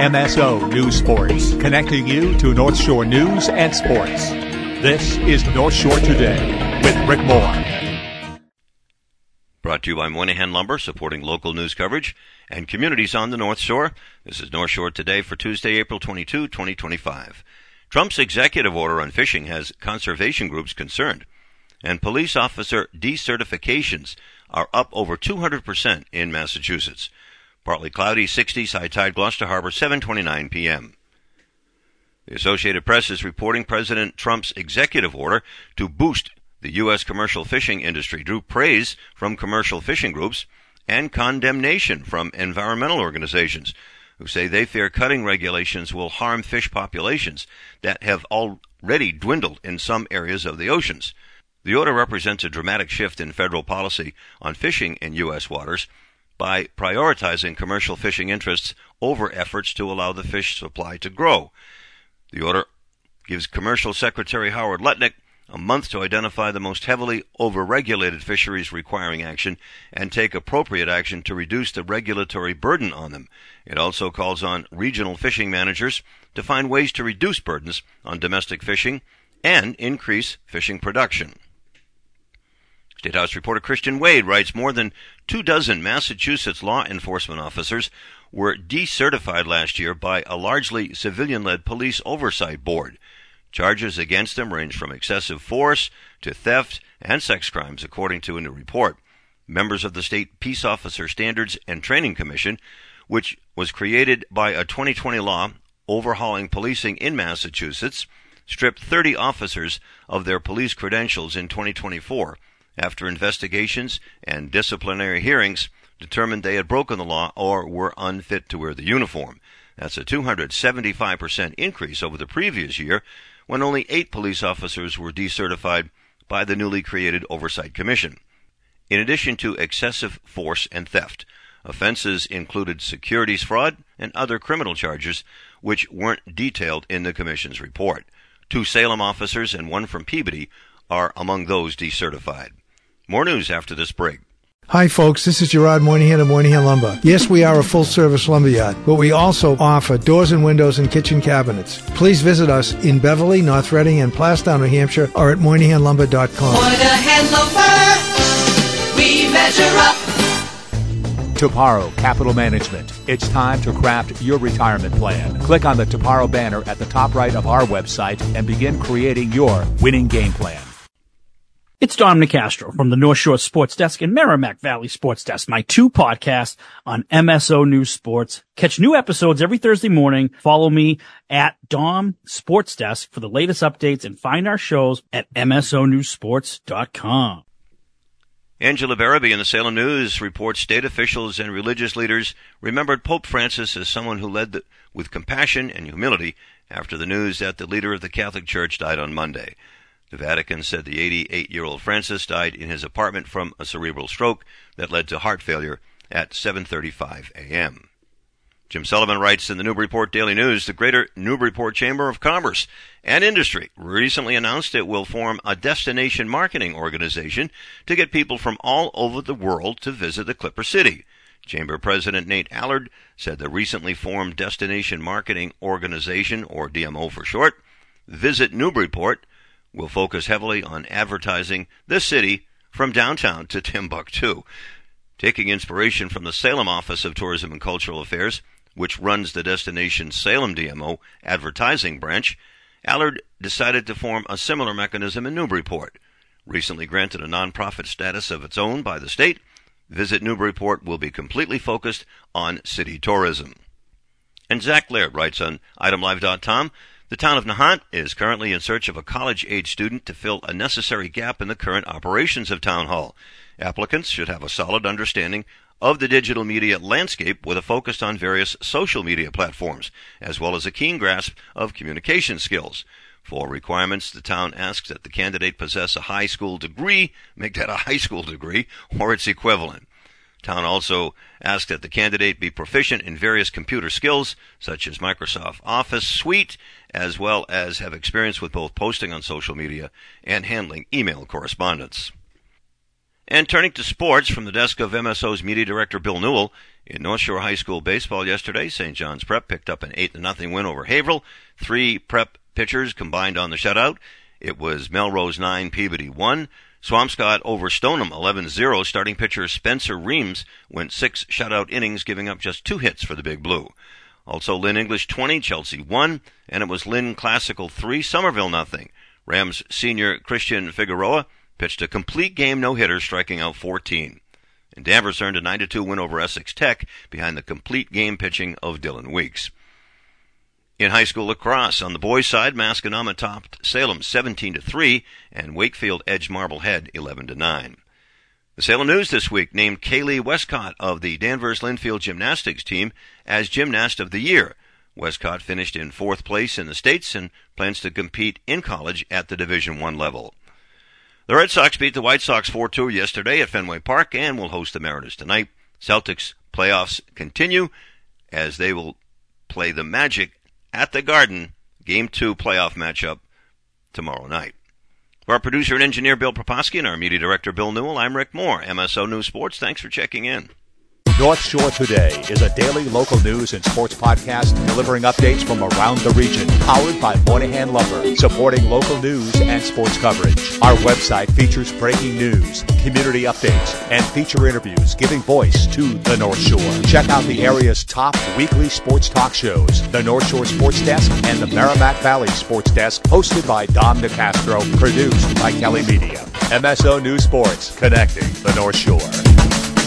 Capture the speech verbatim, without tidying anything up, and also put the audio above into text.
M S O News Sports, connecting you to North Shore news and sports. This is North Shore Today with Rick Moore. Brought to you by Moynihan Lumber, supporting local news coverage and communities on the North Shore. This is North Shore Today for Tuesday, April twenty-second, twenty twenty-five. Trump's executive order on fishing has conservation groups concerned, and police officer decertifications are up over two hundred percent in Massachusetts. Partly cloudy, sixties, high tide, Gloucester Harbor, seven twenty-nine p.m. The Associated Press is reporting President Trump's executive order to boost the U S commercial fishing industry drew praise from commercial fishing groups and condemnation from environmental organizations who say they fear cutting regulations will harm fish populations that have already dwindled in some areas of the oceans. The order represents a dramatic shift in federal policy on fishing in U S waters by prioritizing commercial fishing interests over efforts to allow the fish supply to grow. The order gives Commercial Secretary Howard Lutnick a month to identify the most heavily overregulated fisheries requiring action and take appropriate action to reduce the regulatory burden on them. It also calls on regional fishing managers to find ways to reduce burdens on domestic fishing and increase fishing production. State House reporter Christian Wade writes more than two dozen Massachusetts law enforcement officers were decertified last year by a largely civilian-led police oversight board. Charges against them range from excessive force to theft and sex crimes, according to a new report. Members of the State Peace Officer Standards and Training Commission, which was created by a twenty twenty law overhauling policing in Massachusetts, stripped thirty officers of their police credentials in twenty twenty-four after investigations and disciplinary hearings determined they had broken the law or were unfit to wear the uniform. That's a two hundred seventy-five percent increase over the previous year, when only eight police officers were decertified by the newly created Oversight Commission. In addition to excessive force and theft, offenses included securities fraud and other criminal charges, which weren't detailed in the Commission's report. Two Salem officers and one from Peabody are among those decertified. More news after this break. Hi, folks. This is Gerard Moynihan of Moynihan Lumber. Yes, we are a full-service lumberyard, but we also offer doors and windows and kitchen cabinets. Please visit us in Beverly, North Reading, and Plastown, New Hampshire, or at moynihan lumber dot com. Moynihan Lumber, we measure up. Toparo Capital Management. It's time to craft your retirement plan. Click on the Toparo banner at the top right of our website and begin creating your winning game plan. It's Dom Nicastro from the North Shore Sports Desk and Merrimack Valley Sports Desk, my two podcasts on M S O News Sports. Catch new episodes every Thursday morning. Follow me at Dom Sports Desk for the latest updates and find our shows at M S O news sports dot com. Angela Barabee in the Salem News reports state officials and religious leaders remembered Pope Francis as someone who led the, with compassion and humility after the news that the leader of the Catholic Church died on Monday. The Vatican said the eighty-eight-year-old Francis died in his apartment from a cerebral stroke that led to heart failure at seven thirty-five a.m. Jim Sullivan writes in the Newburyport Daily News, the Greater Newburyport Chamber of Commerce and Industry recently announced it will form a destination marketing organization to get people from all over the world to visit the Clipper City. Chamber President Nate Allard said the recently formed Destination Marketing Organization, or D M O for short, Visit Newburyport, will focus heavily on advertising the city from downtown to Timbuktu. Taking inspiration from the Salem Office of Tourism and Cultural Affairs, which runs the Destination Salem D M O advertising branch, Allard decided to form a similar mechanism in Newburyport. Recently granted a nonprofit status of its own by the state, Visit Newburyport will be completely focused on city tourism. And Zach Laird writes on item live dot com, the town of Nahant is currently in search of a college-age student to fill a necessary gap in the current operations of Town Hall. Applicants should have a solid understanding of the digital media landscape with a focus on various social media platforms, as well as a keen grasp of communication skills. For requirements, the town asks that the candidate possess a high school degree, make that a high school degree, or its equivalent. Town also asks that the candidate be proficient in various computer skills, such as Microsoft Office Suite, as well as have experience with both posting on social media and handling email correspondence. And turning to sports, from the desk of M S O's Media Director Bill Newell, In North Shore High School baseball yesterday, Saint John's Prep picked up an eight to nothing win over Haverhill. Three Prep pitchers combined on the shutout. It was Melrose nine, Peabody one. Swampscott over Stoneham eleven zero. Starting pitcher Spencer Reams went six shutout innings, giving up just two hits for the Big Blue. Also Lynn English twenty, Chelsea one, and it was Lynn Classical three, Somerville nothing. Rams senior Christian Figueroa pitched a complete game no-hitter, striking out fourteen. And Danvers earned a nine to two win over Essex Tech behind the complete game pitching of Dylan Weeks. In high school lacrosse, on the boys' side, Masconama topped Salem seventeen to three, and Wakefield edged Marblehead eleven to nine. The Salem News this week named Kaylee Westcott of the Danvers Linfield Gymnastics team as Gymnast of the Year. Westcott finished in fourth place in the States and plans to compete in college at the Division One level. The Red Sox beat the White Sox four two yesterday at Fenway Park and will host the Mariners tonight. Celtics playoffs continue as they will play the Magic at the Garden, Game two playoff matchup tomorrow night. For our producer and engineer Bill Proposki and our media director Bill Newell, I'm Rick Moore, M S O News Sports. Thanks for checking in. North Shore Today is a daily local news and sports podcast delivering updates from around the region. Powered by Moynihan Lumber, supporting local news and sports coverage. Our website features breaking news, community updates, and feature interviews giving voice to the North Shore. Check out the area's top weekly sports talk shows, the North Shore Sports Desk and the Merrimack Valley Sports Desk, hosted by Dom DeCastro, produced by Kelly Media. M S O News Sports, connecting the North Shore.